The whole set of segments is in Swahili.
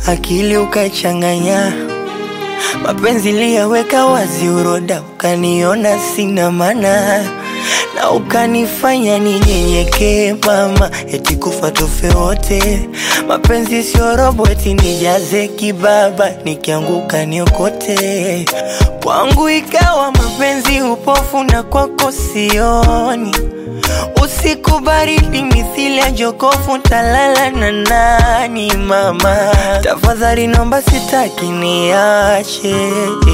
akili ukachanganya, mapenzi liyaweka wazi uroda, ukaniona sina maana na ukanifanya ninyenyekee mama, eti kufa tufe wote. Mapenzi sio robo eti nijaze kibaba, nikianguka niokote. Kwangu ikawa mapenzi upofu na kwako sioni, usiku baridi mithili ya jokofu, talala na nani mama? Tafadhali naomba sitaki niache,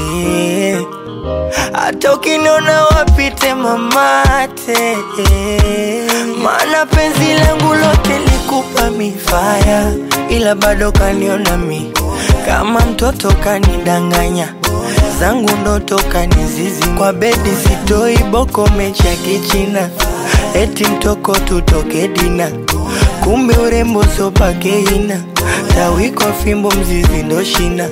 hata ukiniona wapite mamate, maana penzi langu lote likupa mifaya, ila bado kaniona mi kama mtoto, kanidanganya zangu ndoto kanizizi. Kwa bedi sitoi boko mecha kichina, eti mtoko tutoke dina, kumbe urembo sobake ina, tawi kwa fimbo mzizi ndo shina.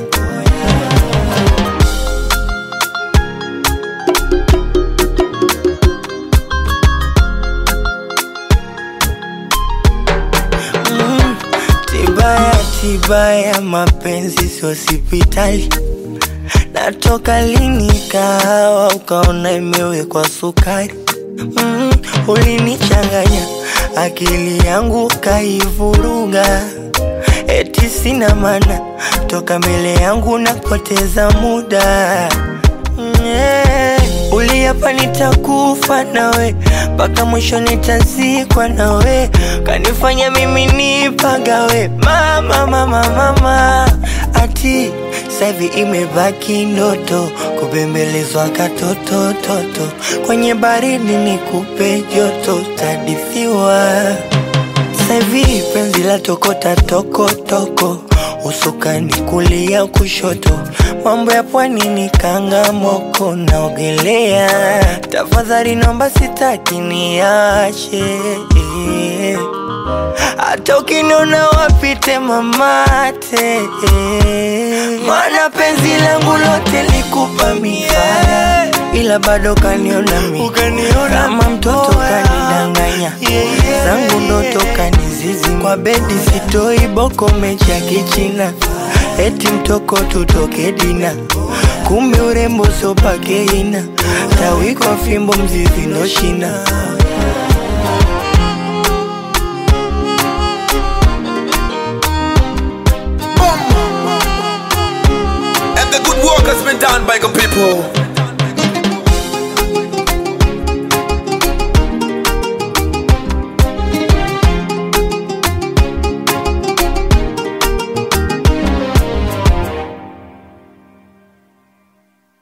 Tibaya mapenzi sio hospitali, natoka lini kawa ukaona imewekwa sukari. Ulinichanganya akili yangu kaivuruga, eti sina maana, toka mbele yangu napoteza muda. Uliapa nitakufa nawe, mpaka mwisho nitazikwa nawe, kanifanya mimi nipagawe. Mama ati savi imebaki ndoto, kubembelezwa katoto toto, kwenye baridi nikupe joto, tadithiwa. Savi penzi la tokota toko toko, usukani kulia kushoto, mambo ya pwani ni kangamoko, naogelea. Tafadhali naomba sitaki niache, hata ukiniona wapite mamate, maana penzi langu lote likupa mifaya, ila bado kaniona mi kama mtoto, kanidanganya zangu ndoto kanizizi. Kwa bedi sitoi boko mecha kichina, eti mtoko tutoke dina, kumbe urembo sobake ina, tawi kwa fimbo mzizi ndo shina. And the good work has been done by the people.